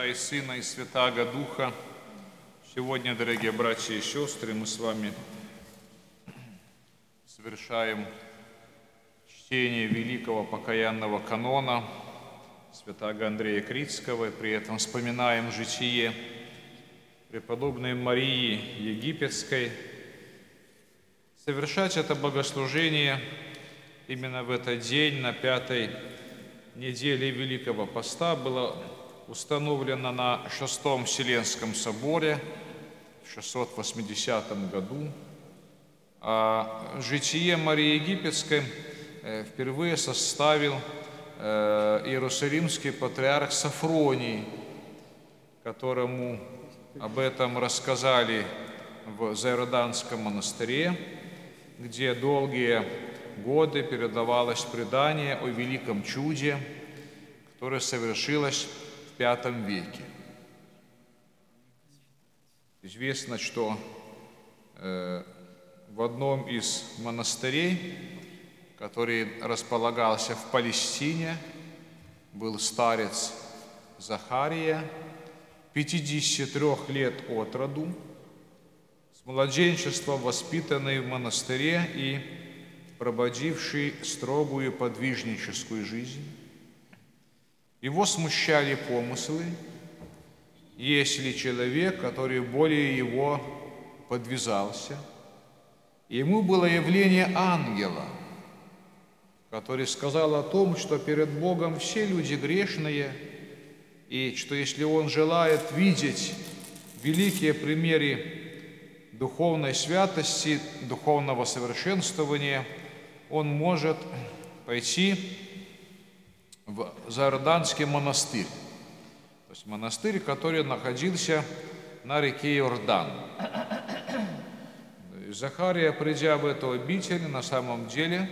и Сына, и Святаго Духа. Сегодня, дорогие братья и сестры, мы с вами совершаем чтение великого покаянного канона святаго Андрея Критского, и при этом вспоминаем житие преподобной Марии Египетской. Совершать это богослужение именно в этот день, на 5-й неделе Великого Поста, было установлено на Шестом Вселенском соборе в 680 году. А житие Марии Египетской впервые составил иерусалимский патриарх Софроний, которому об этом рассказали в Заиорданском монастыре, где долгие годы передавалось предание о великом чуде, которое совершилось в V веке. Известно, что в одном из монастырей, который располагался в Палестине, был старец Захария, 53 лет от роду, с младенчества воспитанный в монастыре и прободивший строгую подвижническую жизнь. Его смущали помыслы, есть ли человек, который более его подвязался. Ему было явление ангела, который сказал о том, что перед Богом все люди грешные, и что если он желает видеть великие примеры духовной святости, духовного совершенствования, он может пойти в Заиорданский монастырь, то есть монастырь, который находился на реке Иордан. Захария, придя в эту обитель, на самом деле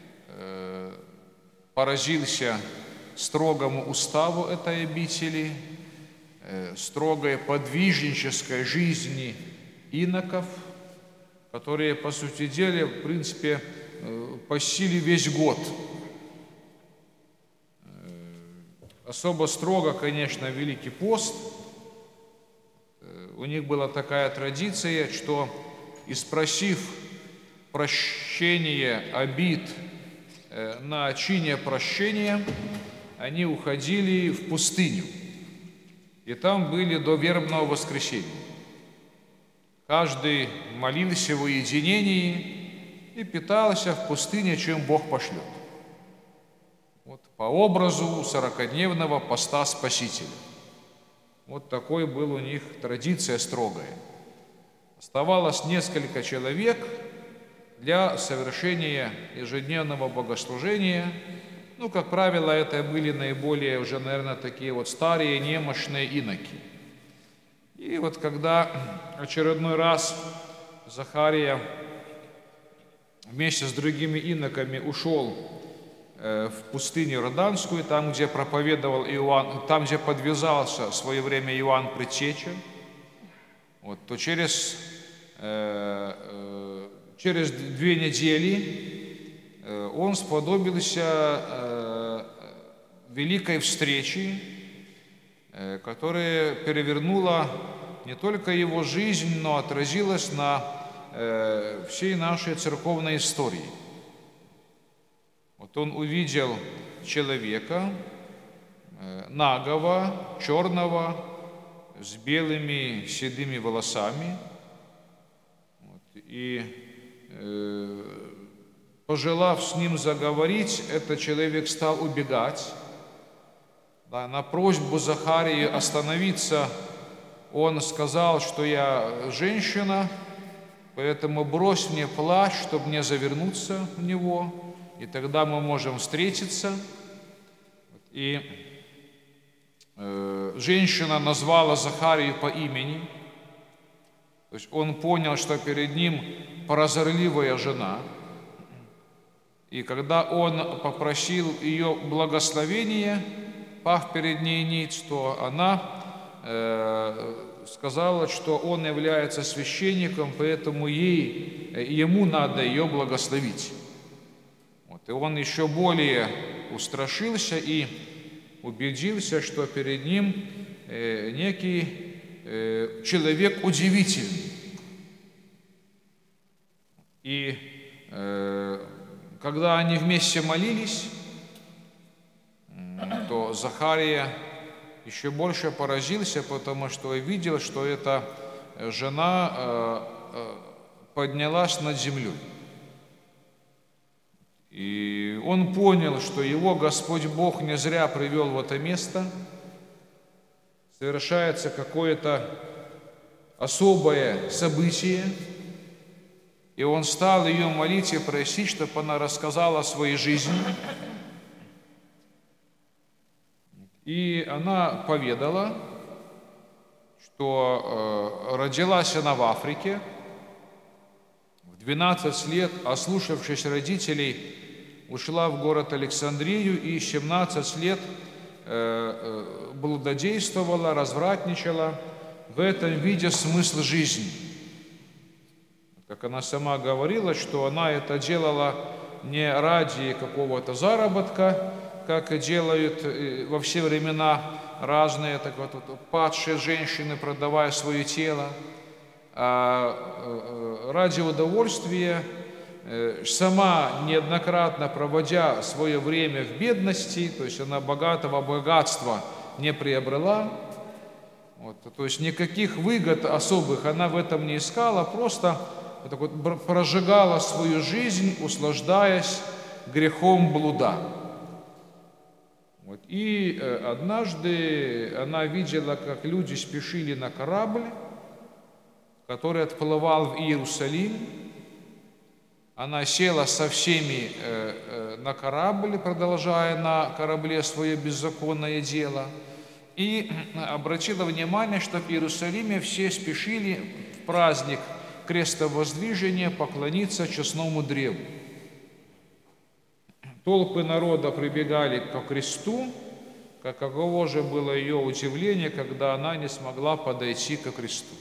поразился строгому уставу этой обители, строгой подвижнической жизни иноков, которые, по сути дела, в принципе, постили весь год. Особо строго, конечно, Великий пост. У них была такая традиция, что, испросив прощение обид на чине прощения, они уходили в пустыню. И там были до вербного воскресенья. Каждый молился в уединении и питался в пустыне, чем Бог пошлет. Вот по образу 40-дневного поста Спасителя. Вот такой был у них традиция строгая. Оставалось несколько человек для совершения ежедневного богослужения. Ну, как правило, это были наиболее уже, наверное, такие вот старые, немощные иноки. И вот когда очередной раз Захария вместе с другими иноками ушел в пустыню Иорданскую, там, где проповедовал Иоанн, там, где подвязался в свое время Иоанн Предтеча, вот, то через 2 недели он сподобился великой встречи, которая перевернула не только его жизнь, но отразилась на всей нашей церковной истории. Вот он увидел человека нагого, черного, с белыми седыми волосами, вот, и пожелав с ним заговорить, этот человек стал убегать. Да, на просьбу Захарии остановиться он сказал, что я женщина, поэтому брось мне плащ, чтобы мне завернуться в него, и тогда мы можем встретиться. И женщина назвала Захарию по имени, то есть он понял, что перед ним прозорливая жена. И когда он попросил ее благословения, пав перед ней ниц, то она сказала, что он является священником, поэтому ему надо ее благословить. Вот, и он еще более устрашился и убедился, что перед ним некий человек удивительный. И когда они вместе молились, то Захария еще больше поразился, потому что видел, что эта жена поднялась над землей. И он понял, что его Господь Бог не зря привел в это место. Совершается какое-то особое событие. И он стал ее молить и просить, чтобы она рассказала о своей жизни. И она поведала, что родилась она в Африке. В 12 лет, ослушавшись родителей, ушла в город Александрию и 17 лет блудодействовала, развратничала. В этом видя смысл жизни. Как она сама говорила, что она это делала не ради какого-то заработка, как делают во все времена разные так вот, падшие женщины, продавая свое тело, а ради удовольствия, сама неоднократно проводя свое время в бедности, то есть она богатого богатства не приобрела, вот, то есть никаких выгод особых она в этом не искала, просто вот так вот прожигала свою жизнь, услаждаясь грехом блуда. Вот. И однажды она видела, как люди спешили на корабль, который отплывал в Иерусалим. Она села со всеми на корабль, продолжая на корабле свое беззаконное дело, и обратила внимание, что в Иерусалиме все спешили в праздник крестовоздвижения поклониться честному древу. Толпы народа прибегали ко кресту, каково же было ее удивление, когда она не смогла подойти ко кресту.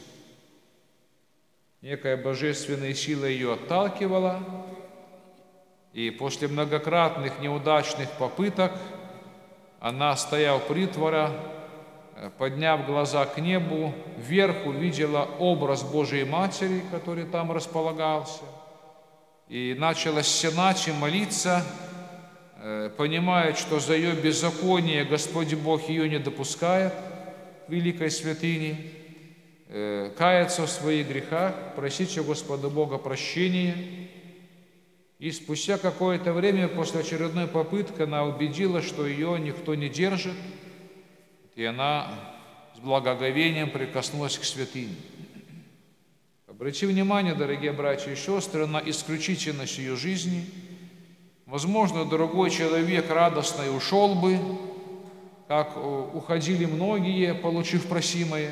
Некая божественная сила ее отталкивала, и после многократных неудачных попыток она, стоя у притвора, подняв глаза к небу, вверх увидела образ Божией Матери, который там располагался, и начала стенать и молиться, понимая, что за ее беззаконие Господь Бог ее не допускает к великой святыне, каяться в своих грехах, просить у Господа Бога прощения. И спустя какое-то время, после очередной попытки, она убедилась, что ее никто не держит, и она с благоговением прикоснулась к святыне. Обратите внимание, дорогие братья и сестры, на исключительность ее жизни. Возможно, другой человек радостно и ушел бы, как уходили многие, получив просимое.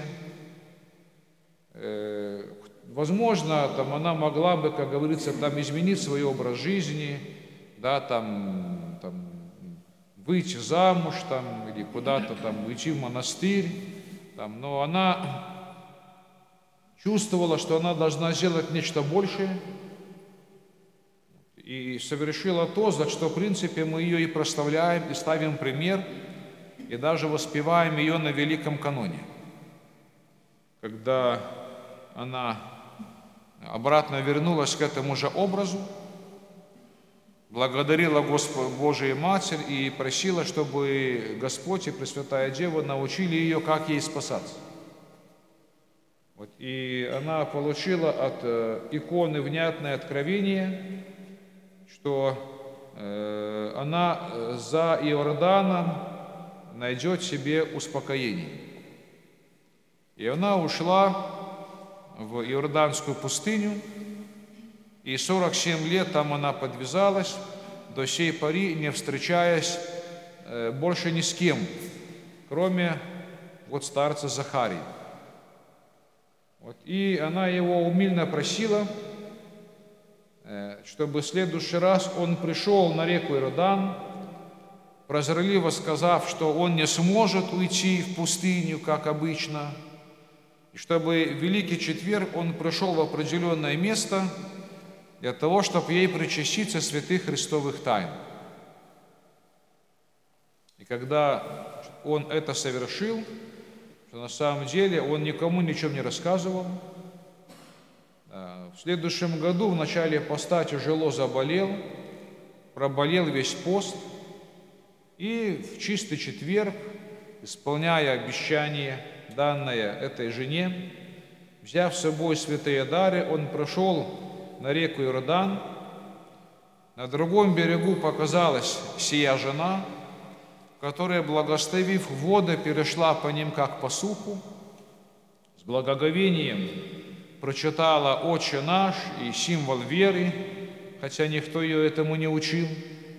Возможно, там она могла бы, как говорится, там изменить свой образ жизни, да, там выйти замуж, там, или куда-то там уйти в монастырь, там, но она чувствовала, что она должна сделать нечто большее, и совершила то, за что, в принципе, мы ее и прославляем, и ставим пример, и даже воспеваем ее на Великом Каноне. Когда она обратно вернулась к этому же образу, благодарила Господа Божию Матерь и просила, чтобы Господь и Пресвятая Дева научили ее, как ей спасаться. Вот. И она получила от иконы внятное откровение, что она за Иорданом найдет себе успокоение. И она ушла в Иорданскую пустыню, и 47 лет там она подвязалась, до сей поры не встречаясь больше ни с кем, кроме вот старца Захарии. Вот. И она его умильно просила, чтобы в следующий раз он пришел на реку Иордан, прозорливо сказав, что он не сможет уйти в пустыню, как обычно, и чтобы в Великий Четверг он пришел в определенное место для того, чтобы ей причаститься святых Христовых тайн. И когда он это совершил, что на самом деле он никому ничем не рассказывал. В следующем году в начале поста тяжело заболел, проболел весь пост, и в чистый четверг, исполняя обещание, данное этой жене, взяв с собой святые дары, он прошел на реку Иордан. На другом берегу показалась сия жена, которая, благословив воды, перешла по ним, как по суху, с благоговением прочитала «Отче наш» и символ веры, хотя никто ее этому не учил,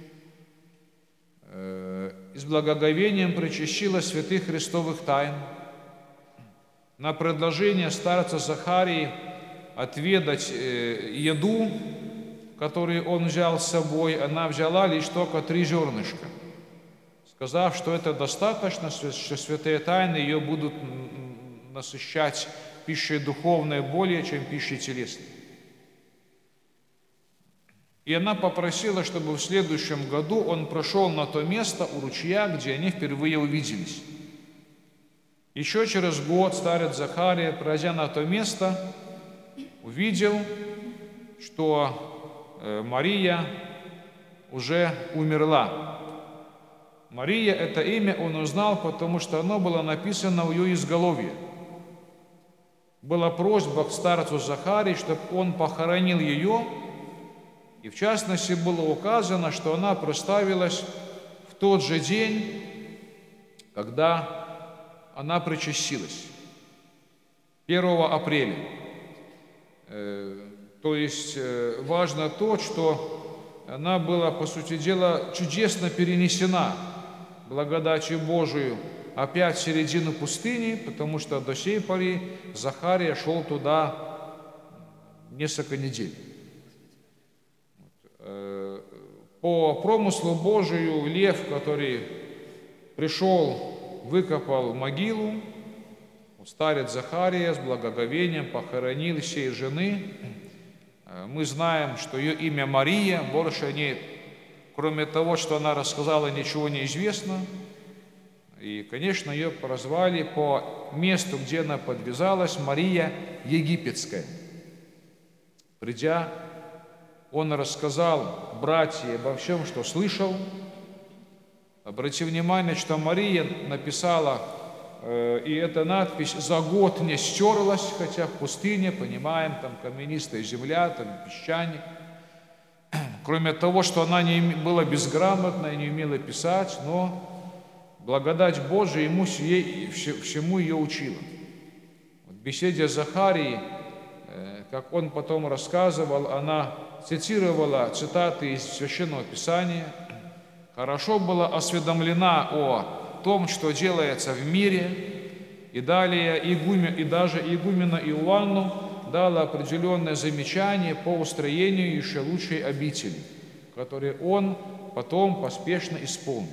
и с благоговением причащила святых христовых тайн. На предложение старца Захарии отведать еду, которую он взял с собой, она взяла лишь только 3 зернышка, сказав, что это достаточно, что святые тайны ее будут насыщать пищей духовной более, чем пищей телесной. И она попросила, чтобы в следующем году он прошел на то место у ручья, где они впервые увиделись. Еще через год старец Захария, пройдя на то место, увидел, что Мария уже умерла. Мария, это имя он узнал, потому что оно было написано у ее изголовья. Была просьба к старцу Захарии, чтобы он похоронил ее, и в частности было указано, что она проставилась в тот же день, когда она причастилась, 1 апреля. То есть важно то, что она была, по сути дела, чудесно перенесена благодатью Божию опять в середину пустыни, потому что до сей поры Захария шел туда несколько недель. По промыслу Божию лев, который пришел, выкопал могилу, старец Захария с благоговением похоронил сей жены. Мы знаем, что ее имя Мария, больше о ней, кроме того, что она рассказала, ничего не известно. И, конечно, ее прозвали по месту, где она подвязалась, Мария Египетская. Придя, он рассказал братьям обо всем, что слышал. Обрати внимание, что Мария написала, и эта надпись за год не стерлась, хотя в пустыне, понимаем, там каменистая земля, там песчаник. Кроме того, что она не была безграмотна и не умела писать, но благодать Божия ему всему ее учила. В беседе с Захарией, как он потом рассказывал, она цитировала цитаты из Священного Писания, хорошо была осведомлена о том, что делается в мире, и далее и даже игумена Иоанну дала определенное замечание по устроению еще лучшей обители, которое он потом поспешно исполнил.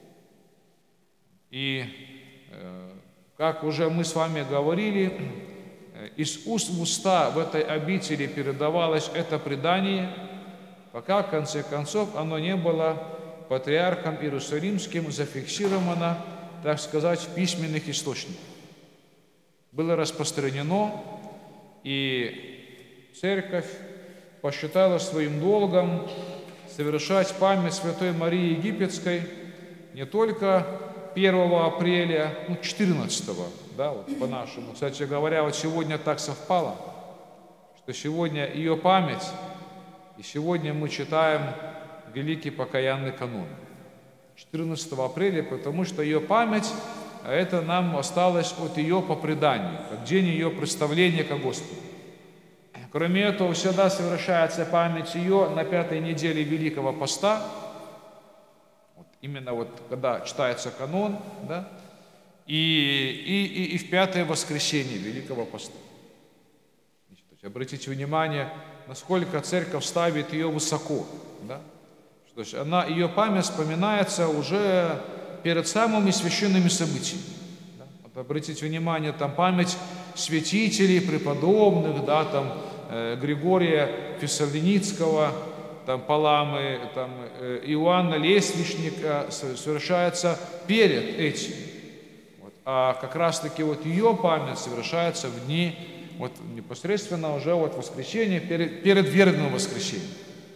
И, как уже мы с вами говорили, из уст в уста в этой обители передавалось это предание, пока в конце концов оно не было патриархом Иерусалимским зафиксировано, так сказать, в письменных источниках. Было распространено, и церковь посчитала своим долгом совершать память Святой Марии Египетской не только 1 апреля, 14-го, да, вот по-нашему. Кстати говоря, вот сегодня так совпало, что сегодня ее память, и сегодня мы читаем Великий покаянный канон. 14 апреля, потому что ее память, это нам осталось от ее по преданию, как день ее представления ко Господу. Кроме этого, всегда совершается память ее на 5-й неделе Великого Поста, именно вот когда читается канон, да, и в 5-е воскресенье Великого Поста. Обратите внимание, насколько церковь ставит ее высоко, да? То есть ее память вспоминается уже перед самыми священными событиями. Да? Вот обратите внимание, там память святителей, преподобных, да, там Григория Фессалоницкого, там Паламы, там Иоанна Лествичника совершается перед этим. Вот. а как раз-таки вот ее память совершается в дни вот непосредственно уже вот воскресенья, перед вербным воскресеньем.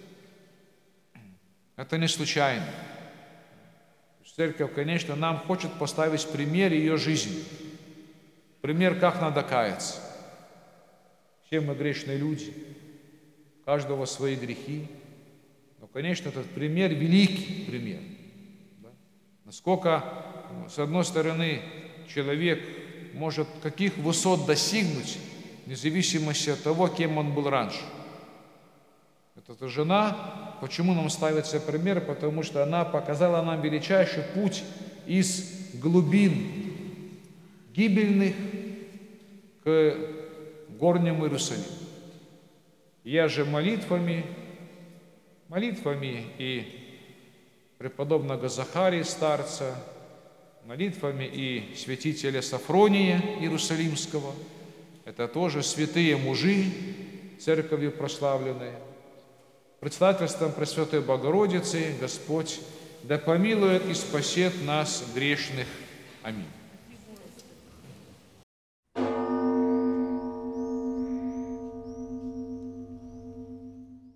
Это не случайно. Церковь, конечно, нам хочет поставить в пример ее жизни. Пример, как надо каяться. Все мы грешные люди, у каждого свои грехи. Но, конечно, этот пример великий пример. Да? Насколько, с одной стороны, человек может каких высот достигнуть, вне зависимости от того, кем он был раньше. Эта жена, почему нам ставится пример? Потому что она показала нам величайший путь из глубин гибельных к горнему Иерусалиму. Я же молитвами и преподобного Захарии старца, молитвами и святителя Сафрония Иерусалимского, это тоже святые мужи, церковью прославленные, предстательством Пресвятой Богородицы Господь да помилует и спасет нас грешных. Аминь.